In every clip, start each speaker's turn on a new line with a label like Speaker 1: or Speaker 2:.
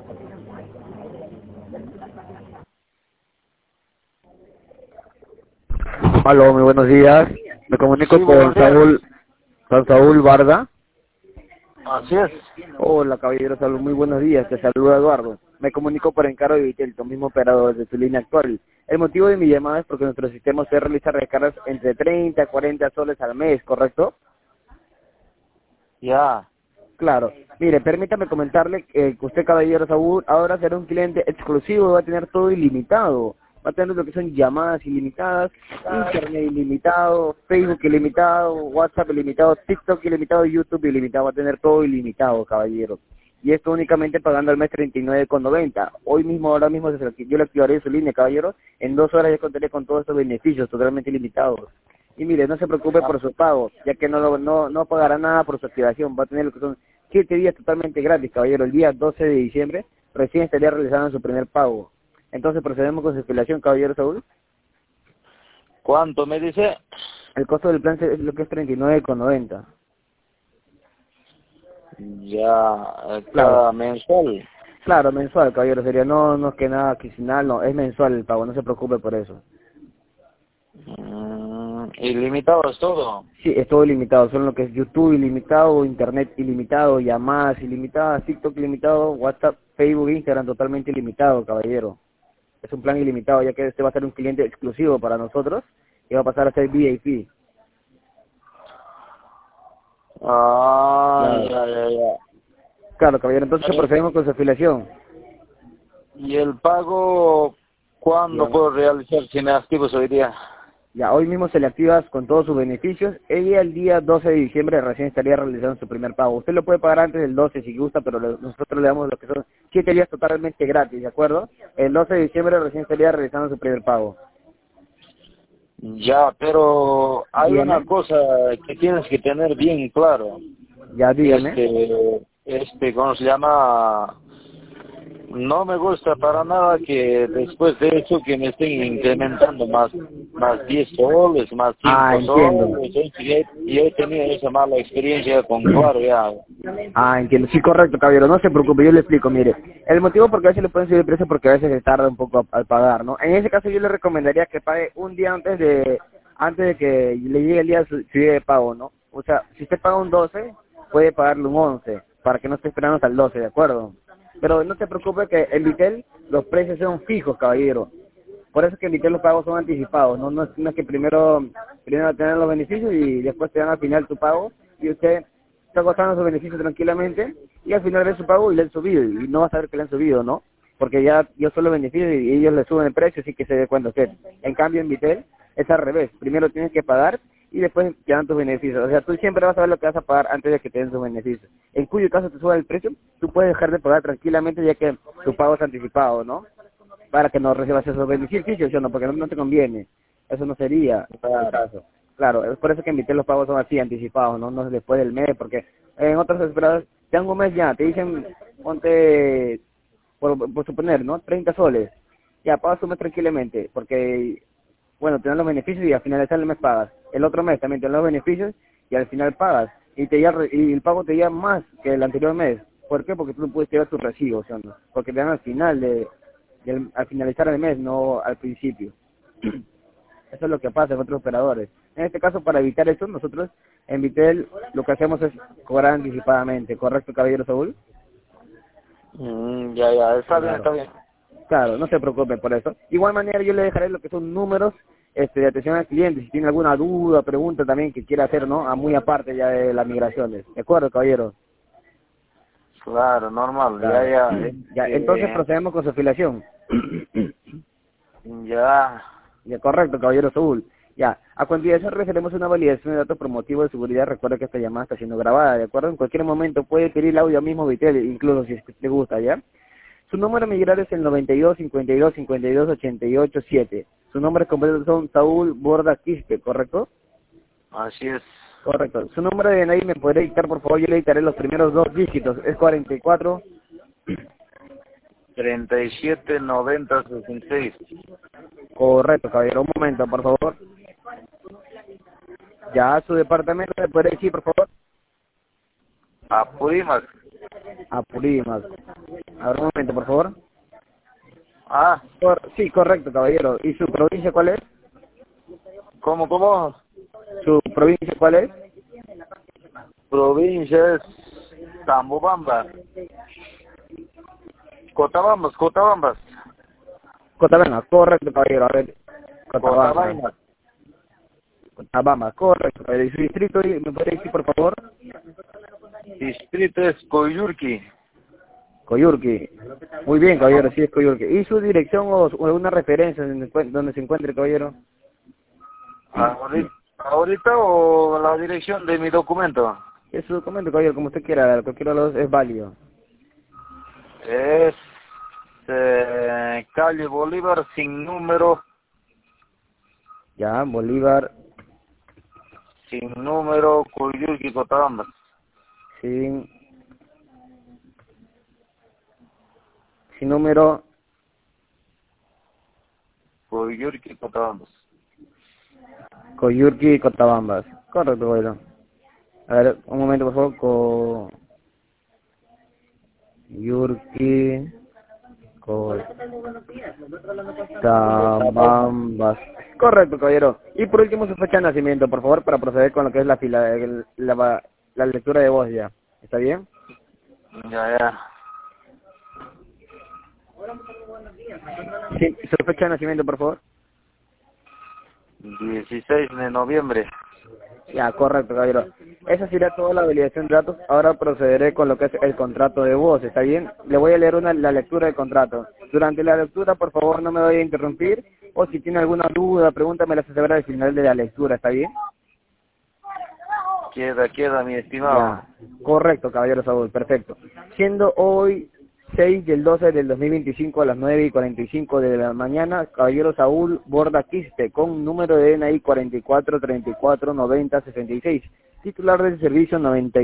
Speaker 1: Aló, muy buenos días. Me comunico
Speaker 2: Sí,
Speaker 1: con
Speaker 2: buenos días.
Speaker 1: Saúl Barda.
Speaker 2: Así es.
Speaker 1: Hola, caballero Saúl, muy buenos días. Te saluda Eduardo. Me comunico por encargo de Vitel, tu mismo operador de tu línea actual. El motivo de mi llamada es porque nuestro sistema se realiza recargas entre 30 a 40 soles al mes, ¿correcto?
Speaker 2: Ya.
Speaker 1: Claro. Mire, permítame comentarle que usted, caballero Saúl, ahora será un cliente exclusivo, va a tener todo ilimitado. Va a tener lo que son llamadas ilimitadas, internet ilimitado, Facebook ilimitado, WhatsApp ilimitado, TikTok ilimitado, YouTube ilimitado. Va a tener todo ilimitado, caballero. Y esto únicamente pagando al mes 39,90. Hoy mismo, ahora mismo, yo le activaré su línea, caballero. En 2 horas ya contaré con todos estos beneficios totalmente ilimitados. Y mire, no se preocupe por su pago, ya que no pagará nada por su activación. Va a tener lo que son 7 días totalmente gratis, caballero. El día 12 de diciembre recién estaría realizando su primer pago. Entonces procedemos con su afiliación, caballero Saúl.
Speaker 2: ¿Cuánto me dice?
Speaker 1: El costo del plan es lo que es 39,90.
Speaker 2: Ya,
Speaker 1: Claro,
Speaker 2: cada mensual.
Speaker 1: claro, mensual, caballero. Sería no es que nada quincenal, no, es mensual el pago, no se preocupe por eso.
Speaker 2: Ilimitado es todo.
Speaker 1: Sí, es todo ilimitado, solo lo que es YouTube ilimitado, Internet ilimitado, llamadas ilimitadas, TikTok ilimitado, WhatsApp, Facebook, Instagram totalmente ilimitado, caballero. Es un plan ilimitado, ya que este va a ser un cliente exclusivo para nosotros y va a pasar a ser VIP.
Speaker 2: Ah,
Speaker 1: Claro,
Speaker 2: ya.
Speaker 1: claro, caballero, entonces
Speaker 2: Eh,
Speaker 1: procedemos con su afiliación.
Speaker 2: ¿Y el pago cuándo
Speaker 1: Dígame.
Speaker 2: puedo realizar si me activo hoy día?
Speaker 1: Ya, hoy mismo se le activas con todos sus beneficios. Ella el día 12 de diciembre recién estaría realizando su primer pago. Usted lo puede pagar antes del 12 si gusta, pero nosotros le damos lo que son 7 días totalmente gratis, ¿de acuerdo? El 12 de diciembre recién estaría realizando su primer pago.
Speaker 2: Ya, pero hay una
Speaker 1: Dígame,
Speaker 2: cosa que tienes que tener bien claro.
Speaker 1: ya dígame.
Speaker 2: ¿Cómo se llama? No me gusta para nada que después de eso que me estén incrementando más 10 soles, más
Speaker 1: Ah,
Speaker 2: 5
Speaker 1: entiendo.
Speaker 2: soles. Y he tenido esa mala experiencia con Claro ya.
Speaker 1: Ah, entiendo. Sí, correcto, caballero. No se preocupe, yo le explico. Mire, el motivo por qué a veces le pueden subir el precio porque a veces se tarda un poco al pagar, ¿no? En ese caso yo le recomendaría que pague un día antes de que le llegue el día de su día de pago, ¿no? O sea, si usted paga un 12, puede pagarle un 11 para que no esté esperando hasta el 12, ¿de acuerdo? Pero no se preocupe que en Vitel los precios son fijos, caballero. Por eso es que en Vitel los pagos son anticipados, no es que primero tener los beneficios y después te dan al final tu pago y usted está gozando sus beneficios tranquilamente y al final ve su pago y le han subido y no va a saber que le han subido, ¿no? Porque ya yo solo beneficio y ellos le suben el precio, así que se dé cuenta usted. En cambio en Vitel es al revés, primero tienes que pagar y después te dan tus beneficios. O sea, tú siempre vas a ver lo que vas a pagar antes de que te den tus beneficios. En cuyo caso te suba el precio, tú puedes dejar de pagar tranquilamente ya que tu pago es anticipado, ¿no? Para que no recibas esos beneficios, ¿sí o no? Porque no te conviene. Eso no sería el
Speaker 2: Claro.
Speaker 1: caso. Claro, es por eso que en Vitel los pagos son así, anticipados, ¿no? No es después del mes, porque en otras esperadas, te dan un mes ya, te dicen, ponte, por suponer, ¿no? 30 soles. Ya, pagas un mes tranquilamente, porque, bueno, te dan los beneficios y al finalizar el mes pagas. El otro mes también te dan los beneficios y al final pagas. Y el pago te llega más que el anterior mes. ¿Por qué? Porque tú no puedes llevar tu recibo, ¿sí o no? Porque te dan al final al finalizar el mes, no al principio. Eso es lo que pasa en otros operadores. En este caso, para evitar eso, nosotros en Vitel lo que hacemos es cobrar anticipadamente. ¿Correcto, caballero Saúl?
Speaker 2: Ya, está
Speaker 1: Claro.
Speaker 2: bien.
Speaker 1: Claro, no se preocupen por eso. Igual manera yo le dejaré lo que son números de atención al cliente. Si tiene alguna duda, pregunta también que quiera hacer, ¿no? Muy aparte ya de las migraciones. ¿De acuerdo, caballero?
Speaker 2: Claro, normal,
Speaker 1: Claro.
Speaker 2: ya,
Speaker 1: Ya, entonces procedemos con su afiliación.
Speaker 2: ya,
Speaker 1: Ya, correcto, caballero Saúl. Ya, a continuación realizaremos una validación de datos por motivo de seguridad. Recuerda que esta llamada está siendo grabada, ¿de acuerdo? En cualquier momento puede pedir el audio mismo Vitel, incluso si es que te gusta, ¿ya? Su número militar es el 92 52 52 88 7. Su nombre completo son Saúl Borda Quispe, ¿correcto?
Speaker 2: así es.
Speaker 1: Correcto. Su número de DNI me podría dictar, por favor, yo le dictaré los primeros 2 dígitos. Es 44.
Speaker 2: 37 90 66.
Speaker 1: Correcto, caballero. Un momento, por favor. Ya, su departamento me podría decir, por favor.
Speaker 2: Apurímac.
Speaker 1: Apurímac. A ver, un momento, por favor.
Speaker 2: Ah,
Speaker 1: Sí, correcto, caballero. ¿Y su provincia cuál es?
Speaker 2: ¿cómo?
Speaker 1: ¿Su provincia cuál es?
Speaker 2: Provincia es Tambobamba. Cotabambas.
Speaker 1: Cochabamba, correcto, caballero. A ver, Cochabamba.
Speaker 2: Cotabainas.
Speaker 1: Cochabamba, correcto, caballero. ¿Y su distrito, me puede decir, por favor?
Speaker 2: Distrito es Coyurqui.
Speaker 1: Coyurqui. Muy bien, caballero, sí es Coyurqui. ¿Y su dirección o alguna referencia donde se encuentre, caballero?
Speaker 2: ¿Ahorita o la dirección de mi documento?
Speaker 1: Es su documento, caballero, como usted quiera, cualquiera de los dos es válido.
Speaker 2: Es calle Bolívar sin número,
Speaker 1: Ya, Bolívar,
Speaker 2: Coyurqui, Cotabamba.
Speaker 1: sin, sin número,
Speaker 2: Coyurqui, Cotabamba.
Speaker 1: Coyurqui y Cotabambas. Correcto, caballero. A ver, un momento, por favor, Coyurqui, Cotabambas. Correcto, caballero. Y por último, su fecha de nacimiento, por favor, para proceder con lo que es la lectura de voz ya. ¿Está bien?
Speaker 2: Ya.
Speaker 1: Sí, su fecha de nacimiento, por favor.
Speaker 2: 16 de noviembre.
Speaker 1: Ya, correcto, caballero. Esa sería toda la validación de datos. Ahora procederé con lo que es el contrato de voz, ¿está bien? Le voy a leer la lectura del contrato. Durante la lectura, por favor, no me vaya a interrumpir. O si tiene alguna duda, pregúntame la aseguraré al final de la lectura, ¿está bien?
Speaker 2: Queda, mi estimado.
Speaker 1: Ya, correcto, caballero Saúl, perfecto. Siendo hoy 6/12/2025 a las 9:45 de la mañana, caballero Saúl Borda Quispe, con número de DNI 44349066, titular del servicio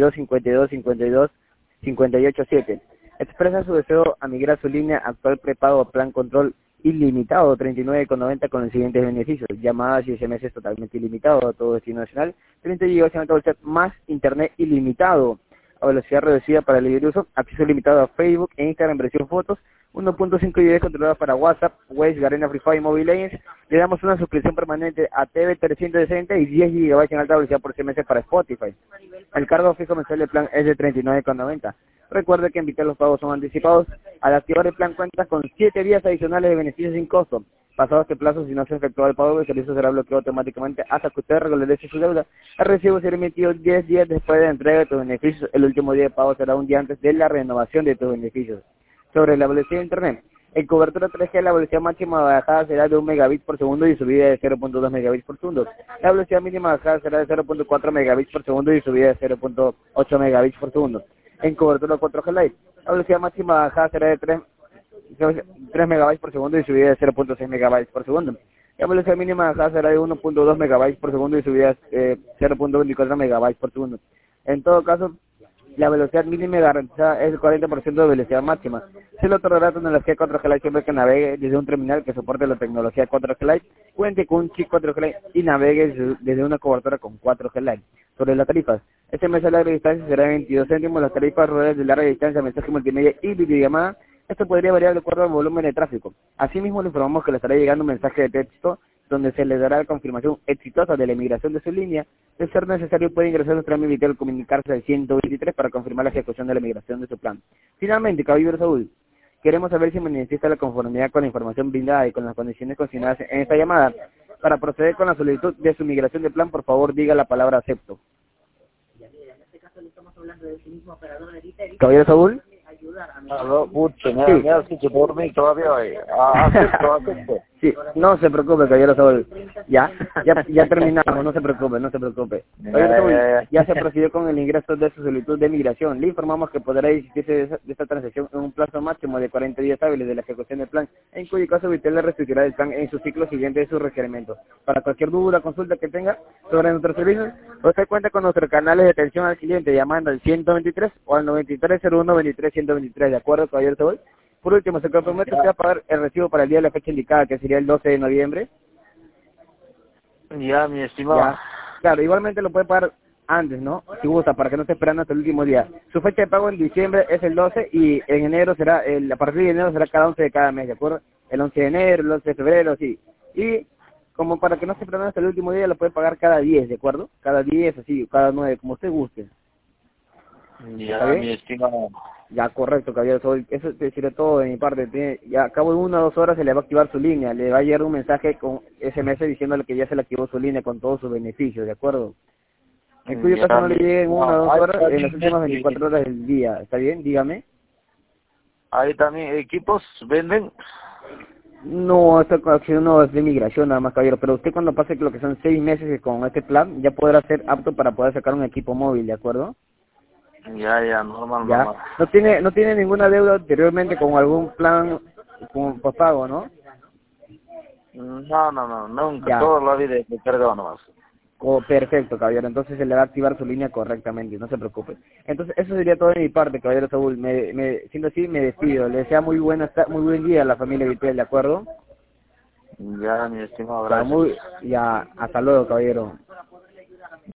Speaker 1: 92525258.7. Expresa su deseo a migrar su línea actual prepago plan control ilimitado 39,90 con los siguientes beneficios: llamadas y SMS totalmente ilimitado a todo destino nacional, 30 GB más internet ilimitado a velocidad reducida para el libre uso, acceso limitado a Facebook e Instagram versión fotos, 1.5 GB controlados para WhatsApp, Waze, Garena, Free Fire y Mobile Legends. Le damos una suscripción permanente a TV 360 y 10 GB en alta velocidad por SMS para Spotify. El cargo fijo mensual del plan es de 39,90. Recuerde que en Vital los pagos son anticipados. Al activar el plan cuentas con 7 días adicionales de beneficios sin costo. Pasado este plazo, si no se efectúa el pago, el servicio será bloqueado automáticamente hasta que usted regularice su deuda. El recibo será emitido 10 días después de la entrega de tus beneficios. El último día de pago será un día antes de la renovación de tus beneficios. Sobre la velocidad de Internet. En cobertura 3G, la velocidad máxima bajada será de 1 megabit por segundo y subida de 0.2 megabits por segundo. La velocidad mínima bajada será de 0.4 megabits por segundo y subida de 0.8 megabits por segundo. En cobertura 4G Lite, la velocidad máxima bajada será de 3 megabytes por segundo y subida de 0.6 megabytes por segundo. La velocidad mínima bajada será de 1.2 megabytes por segundo y subida de 0.24 megabytes por segundo. En todo caso, la velocidad mínima garantizada es el 40% de velocidad máxima. Se le otorgará tecnología 4G Lite siempre que navegue desde un terminal que soporte la tecnología 4G Lite, cuente con un chip 4G Lite y navegue desde una cobertura con 4G Lite. Sobre las tarifas, este mes de larga distancia será de 22 céntimos, las tarifas rurales de larga distancia, mensaje multimedia y videollamada. Esto podría variar de acuerdo al volumen de tráfico. Asimismo, le informamos que le estará llegando un mensaje de texto donde se le dará la confirmación exitosa de la emigración de su línea. De ser necesario, puede ingresar a nuestra Vital al comunicarse al 123 para confirmar la ejecución de la migración de su plan. Finalmente, caballero Saúl, queremos saber si manifiesta la conformidad con la información brindada y con las condiciones consignadas en esta llamada. Para proceder con la solicitud de su migración de plan, por favor, diga la palabra acepto. Caballero Saúl.
Speaker 2: Aló, pucha,
Speaker 1: Sí.
Speaker 2: me has hecho dormir todavía hoy. Acepto.
Speaker 1: Sí, no se preocupe, caballero Saúl. Ya terminamos, no se preocupe. Caballero Saúl, ya se procedió con el ingreso de su solicitud de migración. Le informamos que podrá desistirse de esta transacción en un plazo máximo de 40 días hábiles de la ejecución del plan, en cuyo caso Vitel le restituirá el plan en su ciclo siguiente de sus requerimientos. Para cualquier duda, consulta que tenga sobre nuestros servicios, usted cuenta con nuestros canales de atención al cliente llamando al 123 o al 9301-23123, ¿de acuerdo, caballero Saúl? Por último, se compromete usted a pagar el recibo para el día de la fecha indicada, que sería el 12 de noviembre.
Speaker 2: Ya, mi estimado.
Speaker 1: Ya. Claro, igualmente lo puede pagar antes, ¿no? Si gusta, para que no esté esperando hasta el último día. Su fecha de pago en diciembre es el 12 y en enero será, a partir de enero será cada 11 de cada mes, ¿de acuerdo? El 11 de enero, el 11 de febrero, sí. Y como para que no esté esperando hasta el último día, lo puede pagar cada 10, ¿de acuerdo? Cada 10, así, cada 9, como usted guste.
Speaker 2: Ya, mi estimado.
Speaker 1: Ya, correcto, caballero. Eso te sirve todo de mi parte. Ya a cabo de 1 o 2 horas se le va a activar su línea. Le va a llegar un mensaje con SMS diciéndole que ya se le activó su línea con todos sus beneficios, ¿de acuerdo? En cuyo caso no le llegue en 1 o 2 horas en las últimas 24 horas del día. ¿Está bien? Dígame.
Speaker 2: Ahí también equipos venden.
Speaker 1: No, esta acción no es de migración nada más, caballero. Pero usted cuando pase lo que son 6 meses con este plan, ya podrá ser apto para poder sacar un equipo móvil, ¿de acuerdo?
Speaker 2: Ya, normal,
Speaker 1: Ya.
Speaker 2: normal.
Speaker 1: No tiene ninguna deuda anteriormente con algún plan con postpago, ¿no?
Speaker 2: No, nunca.
Speaker 1: Ya.
Speaker 2: Toda la vida he cargado nomás.
Speaker 1: Oh, perfecto, caballero. Entonces se le va a activar su línea correctamente, no se preocupe. Entonces eso sería todo de mi parte, caballero Saúl. Siendo así, me despido. Le desea muy buen día a la familia Vitel, ¿de acuerdo?
Speaker 2: Ya, mi estimado,
Speaker 1: Ya,
Speaker 2: gracias.
Speaker 1: hasta luego, caballero.